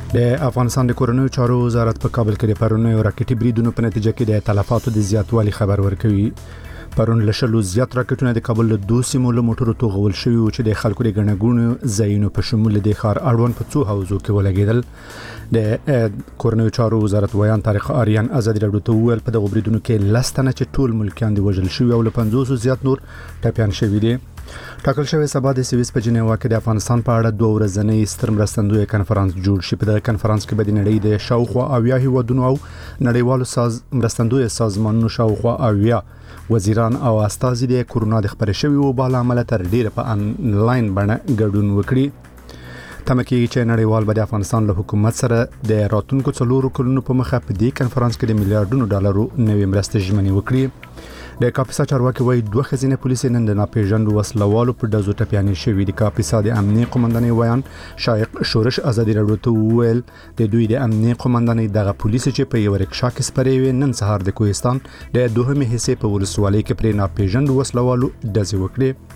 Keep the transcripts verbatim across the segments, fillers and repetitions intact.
د افغانستان د کورونو چارو وزارت په کابل کې د پرونیو راکټي بریدونو په نتیجه کې د تلفاتو د زیاتوالي خبر ورکوي. پرون لشلو زیات راکټونه د کابل له دوه سیمو له موټرو توغول شوي او چې د خلکو د ګڼګونو ځایونو په شمول د ښار اړوند په څو حوزو کې ولګېدل. د کورونو چارو وزارت ویان طارق آریان ازادي راډیو ته وویل په دغه بریدونو کې لستنه چې ټول ملکیان دي وژل شوي او له پنځوس زیات نور ټپیان شوي دي. ټاکل شوی سبا د سویس په جنیوا کې د افغانستان په اړه دوه ورځنی ستر مرستندوی کنفرانس جوړ شي. په دغه کنفرانس کې به د نړۍ د شاوخوا اویا هیوادونو او نړیوالو ساز مرستندوی سازمانونو شاوخوا اویا وزیران او استازي د کورونا د خبرې شوی او بل عمل تر ډیره په انلاین بڼه ګډون وکړي. تمکه چې نړیوال به د افغانستان له حکومت سره د راتلونکو څلورو کلونو په مخه په دې کنفرانس کې د میلیارډونو ډالرو نوې مرستې ژمنې وکړي. د کاپیسا چارواکي وایي دوه ښځینه پولیسې نن د ناپېژاندو وسلوالو په ډزو ټپیانې شوي دي. کاپیسا د امنیي قومندانۍ ویان شایق شورش ازادي راډیو ته وویل د دوی د امنیي قومندانۍ دغه پولیسې چې په یو رکشا کې سپرې وې نن سهار د کوهستان د دوهمې حصې په ولسوالۍ کې پرې ناپېژاندو وسلوالو ډزې وکړې.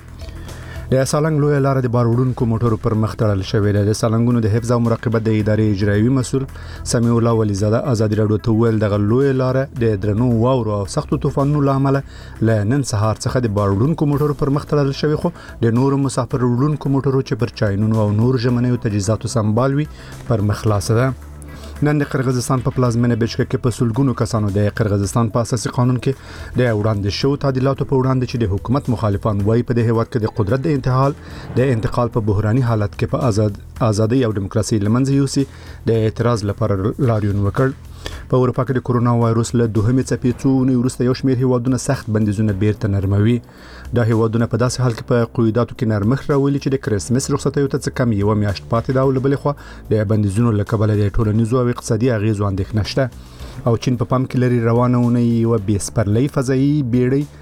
د سالنګ لوی لار د بار وړونکو موټرو پر مخ تړل شوې ده. د سالنګونو د حفظ او مراقبت د ادارې اجرایوي مسؤل سمیع الله ولیزاده ازادي راډیو ته ویل دغه لوی لار د درنو واورو او سختو طوفانونو لامل له نن سهار څخه د بار وړونکو موټرو پر مخ تړل شوې، خو د نورو مسافر وړونکو موټرو چې پر چاینونو او نور ژمنیو تجهیزاتو سمبال وي پر مخ خلاصه ده. نن د قرغیزستان په پلازمینه بشکک کې په سلګونو کسانو د قرغیزستان په اساسي قانون کې د وړاندې شو تعدیلاتو په وړاندې چې د حکومت مخالفان وایي په دې هیواد کې د قدرت د انتقال د انتقال په بحراني حالت کې په آزاد ازادي او دیموکراسي لمنځه یوسي د اعتراض لپاره لاریون وکړ. په اروپا کې د کورونا وایروس له دوهمې څپې څو ونې وروسته یو شمېر هیوادونه سخت بندیزونه بیرته نرموي. دا هیوادونه په داسې حال کې په قیوداتو کې نرمښت راولي چې د کرسمس رخصتیو ته څه کم یوه میاشت پاتې ده او له بلې خوا د بندیزونو له کبله د ټولنیزو او اقتصادي اغېزو اندېښنه شته. او چین په پام کې لري روانه اونۍ یوه بې سپرلۍ فضایي بیړۍ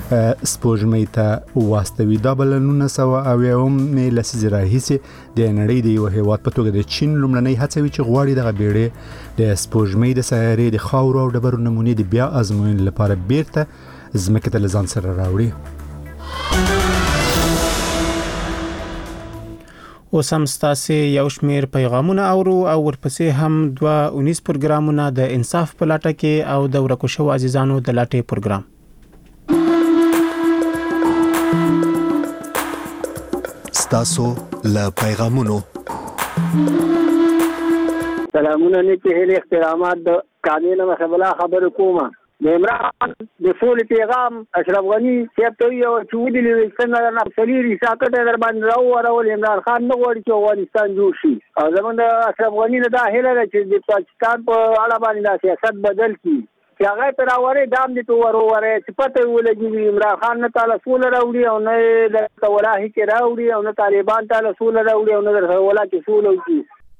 سپوږمۍ ته واستوي. دا بل نولس سوه اویاومې لسیزې راهیسې د نړۍ د یو هیواد په توګه د چین لومړنۍ هڅه وي چې غواړي دغه بیړۍ د سپوږمۍ د سیارې د خاورو او ډبرو نمونې د بیا ازموینې لپاره بیرته ځمکې ته له ځان سره راوړي. اوس هم ستاسې یو شمېر پیغامونه اورو او ورپسې هم دوه اونیز پروګرامونه د انصاف په لاټه کې او د ورکو شوو عزیزانو د لاټې پروګرام. ستاسو له پیغامونو سلامونه نیکی هیله احترامات د کامل مخبلا خبر کومه د عمران د سولې پیغام اشرف غنی سیاته یو چودي لوي څنګه نه سلیری ساکټه در باندې راو ورول عمران خان نو وړي چې افغانستان جوړ شي او زمونږ د اشرف غنی د هیله چې د پاکستان په اړه باندې سیاست بدل کی چې هغه پر اورې دام دي تو ورو ورې چې پته ولګي عمران خان نه تعالی سول راوړي او نه د ولاه کې راوړي او نه طالبان تعالی سول راوړي او نه د ولا کې سول وکړي.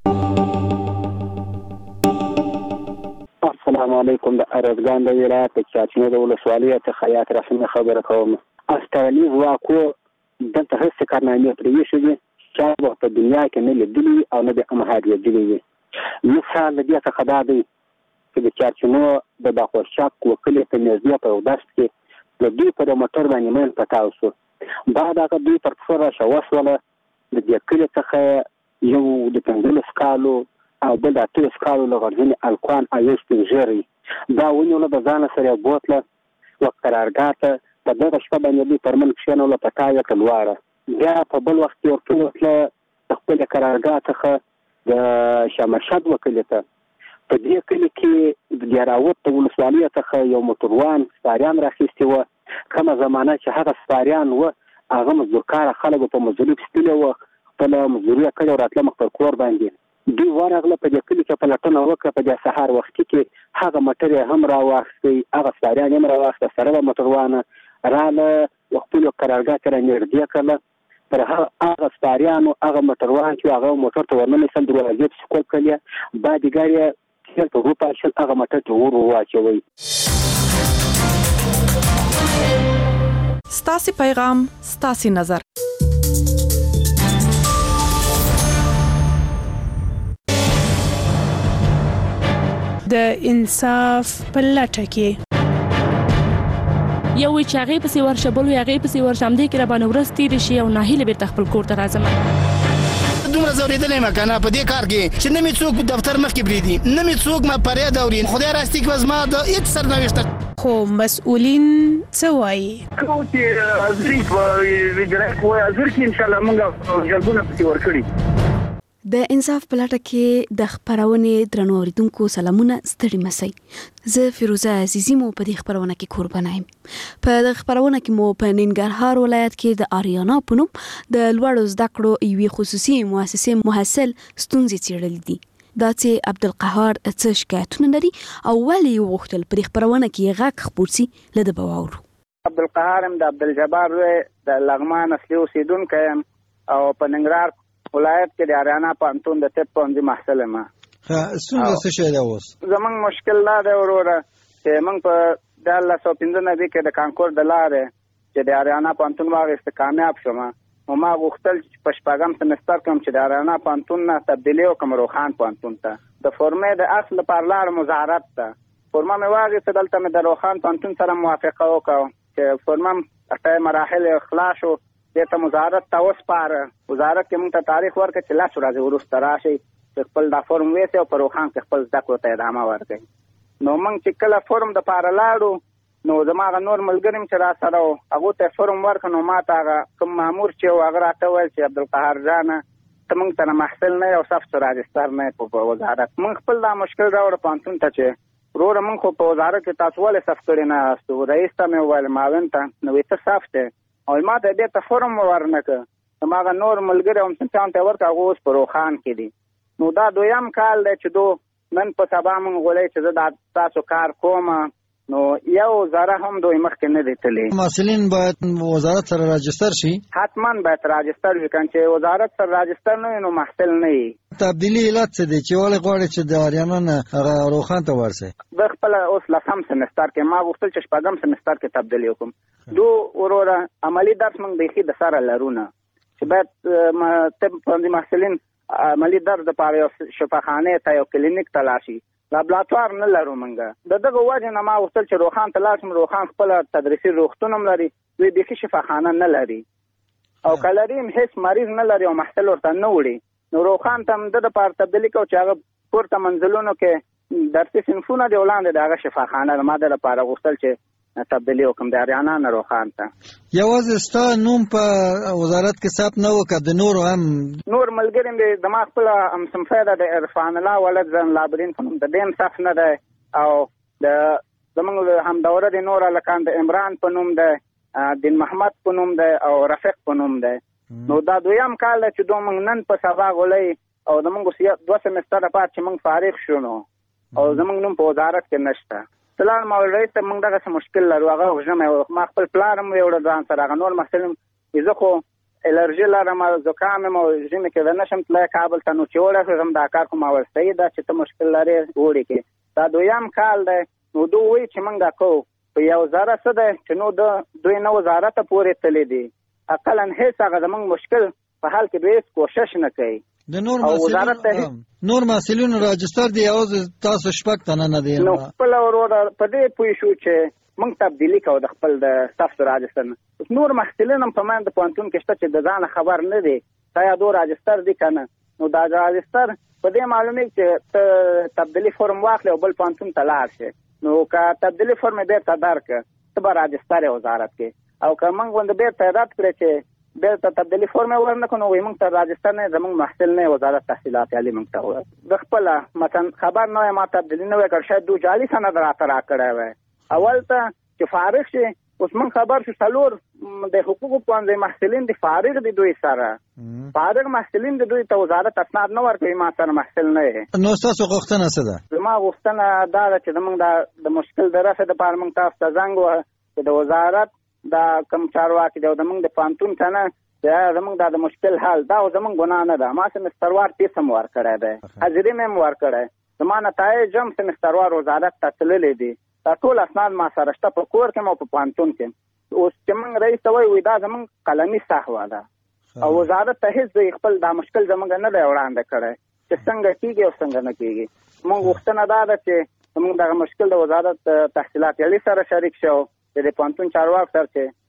السلام علیکم. د ارزګان د ولایت د چاچنه د ولسوالۍ ته خیاط رسمي خبره کوم. استرالي واکو دغه هڅه کارنامې پرې شوې چې په دنیا کې نه لیدلې او نه د امهات لیدلې. مثال دې څخه دا دی چې د چاچنو د باخوشاک وکیل په نږدې په وداست کې د دوی په موټر باندې مېن پتاو شو. بعد هغه دوی پر فره شوسوله د دې کلی څخه یو د پنځلس کالو او بل د اتلس کالو لغړځنې الکوان ایست جری دا ونیوله د ځان سره بوتله و قرارګاه ته په دغه شپه باندې دوی پر من کښېنوله په تایه تلواره بیا په بل وخت کې ورته وتله د خپلې قرارګاه څخه د شامرشد وکیلې ته. په دې کلي کې د دیراوت د ولسوالۍ څخه یو موټروان سپاریان راخیستي وه. کومه زمانه چې هغه سپاریان وه هغه مزدورکاره خلکو په مزدوري پسپیلې وه خپله مزدوري یې کړې او راتله مخ پر کور باندې. دوی ورغله په دې کلي کې پلټنه وکړه. په دې سهار وختي کې هغه موټر یې هم راواخیستی هغه سپاریان هم راواخیسته سره به موټروانه راله و خپلو قرارګاه ته رانږدې کړله. پر هغه سپاریانو هغه موټروان چې هغه موټر ته ورننیسل دروازې پسې کول کړلې بادیګر یې تېل په وپاشل هغه موټر ته ور واچوئ. ستاسې پیغام ستاسې نظر. د انصاف په لټه کې یو وی چې هغه پسې ورشه بل وی هغه پسې ورشه هم دې کې را باندې ورځ تېرې شي او ناهیله بیرته خپل کور ته راځم. دومره زوریدلې مکنه په دې کار کې چې نه می څوک دفتر مخ کې بریدي نه می څوک ما پرې دا ورین خدای راستي کې وزما د هیڅ سرنوشت خو مسؤلین څه وایي کوم چې ازري په ویډرک وای ازر کې ان شاء الله موږ جلبونه پتی ورکړي د انصاف پلاټه کې د خبرونه درنو اوریدونکو سلامونه ستړي مسي زه فیروزه عزیزی مو په دې خبرونه کې قربانایم په د خبرونه کې مو په ننګرهار ولایت کې د آریانا پونم د لوړو زده کړو یوې خصوصي مؤسسې محصل ستونزې څېړلې دي دا چې عبدالقهار څه شکایتونه لري او ولې وغوښتل په دې خبرونه کې غږ خپور سي لده بواورو عبدالقهار د عبدالجبار د لغمان اصلي اوسیدونکی او په ننګرهار ولایت کې د آریانا پانتون د طب پوهنځي محصل یم. ها څنګه څه شی دی اوس؟ زمونږ مشکل دا دی وروره چې موږ په د الله سو پنځه نوي کې د کانکور د لارې چې د آریانا پانتون واغېسته کامیاب شوم نو ما غوښتل چې په شپږم سمستر کې چې د آریانا پانتون نه تبدیلي وکړم روخان پانتون ته د فورمې د اصل لپاره لار مزارت ته فورمه مې واغېسته دلته مې د روخان پانتون سره موافقه وکړه چې فورمه اته مراحل خلاص شو دته وزارت ته وسپاره وزارت کې موږ ته تاریخ ورکړ چې لاس ورځې وروسته راشي چې خپل دا فورم ویسه او پروخان کې خپل زده کړو ته ادامه ورکړي نو موږ چې کله فورم د پاره لاړو نو زماغه نور ملګریم چې را سره هغه ته فورم ورکړ نو ما ته کوم مامور چې هغه راته ویل چې عبدالقهار جان ته موږ ته محصل نه او صف راجستر نه په وزارت موږ خپل دا مشکل راوړ پانتون ته چې وروره موږ خو په وزارت کې تاسو ولې صف کړی نه استو رئیس ته مې ویل معاون ته نو ته صف ته او ما ته دې ته فورم ورنکه ماغه نور ملګری هم څنګه ته ورته اوس په روخان کې دي نو دا دویم کال دی چې دو نن په سبا مونږ غولې چې زه د تاسو کار کوم نو یو زره هم دوی مخکې نه دي تللی مسؤلین باید وزارت سره راجستر شي حتما باید راجستر وي کنه چې وزارت سره راجستر نه نو محصل نه وي تبدیلی علت څه دی چې ولې غواړي چې د آریانا نه روخان ته ورسي د خپل اوس لسم سمستر کې ما غوښتل چې شپږم سمستر کې تبدیلی وکم دو وروره عملی درس موږ د خې د سره لرونه چې باید طب پوهنځي محصلین عملی درس د پاره شفاخانه ته یو کلینیک تلاشي لابراتوار نه لرو موږ د دغه وجه نه ما غوښتل چې روخان تلاشم روخان خپل تدریسي روغتون هم لري دوی د خې شفاخانه نه لري او کلریم هیڅ مریض نه لري او محصل ورته نه وړي نو روخان ته د لپاره تبدیلی کو چې هغه پورته منزلونو کې درسي صنفونه دی وړاندې دغه شفاخانه ما د لپاره غوښتل چې تبدیلی وکم د آریانا نه روخان ته یوازې ستا نوم په وزارت کې ثبت نه وکړ د نور هم نور ملګری مې د ما خپل هم سمفیده د عرفان الله ولد زن لابرین په نوم د دیم صف نه دی او د زمونږ هم دوره د نور لکان د عمران په نوم دی دین محمد په نوم دی او رفیق په نوم دی نو دا دویم کال چې دوه موږ نن په سبا غولې او د موږ دوه سمستر لپاره چې موږ فارغ شونو او زمونږ نوم په وزارت کې نشته سلام مولوی ته موږ دغه مشکل لرو هغه وژنم ما خپل پلان هم وړ ځان سره هغه نور مسلم زه خو الرجی لرم زکام مو ژمه کې نشم تلای کابل ته نو چې وړه هم دا کار کوم اول صحیح دا چې ته مشکل لري وړي کې دا دویم کال دی نو دوی چې موږ کو په یو زره څه دی چې نو د دوی نو وزارت پورې تللی دي اقلا هیڅ هغه زموږ مشکل په حال کې دوی کوشش نه کوي د نور مسؤلین نور مسؤلین راجستر دی او تاسو شپږ تنه نه دي نو خپل وروره په دې پوه شو چې موږ تبدیلی کوو د خپل د صف راجستر نور محصلین هم په من د پانتون کې شته چې د ځان خبر نه دي تا یا دو راجستر دي کنه نو دا راجستر په دې معلومه چې تبدیلی فرم واخلې او بل پانتون ته لاړ شي نو که تبدیلی فرم دې ته درک ته به راجستر وزارت کې او که موږ ونه به تعداد کړی چې د تبدیلی فرم ورنه کنه وي موږ ته راجستر نه زموږ محصل نه وزارت تحصیلات عالی موږ ته و د خپل مثلا خبر نه ما تبدیلی نه وکړ شاید دوه جالي سند راته را کړی وای اول ته چې فارغ شي اوس موږ خبر شو څلور د حقوقو پوهنځي محصلین دي فارغ دي دوی سره فارغ محصلین دي دوی ته وزارت اسناد نه ورکوي ما سره محصل نه نو تاسو غوښتنه څه ده زما غوښتنه دا ده چې موږ د مشکل درسه د پاره موږ تاسو ته زنګ وه چې د وزارت دا کم چارواکي دی د موږ د پانتون کنه دا زموږ د مشکل حل دا زموږ ګناه نه ده ما سمستروار پیسم ور کړی دی حاضري مې ور کړی زما نتایج هم سمستروار وزارت ته تللې دي دا ټول اسناد ما سره شته په کور کې مو په پانتون کې اوس چې موږ رئیس ته وایو دا زموږ قلمي سهوا ده او وزارت ته هیڅ خپل دا مشکل زموږ نه دی وړاندې کړی چې څنګه کېږي او څنګه نه کېږي موږ غوښتنه دا ده چې زموږ دغه مشکل د وزارت تحصیلات عالی سره شریک شو د پانتون چارواک سره چې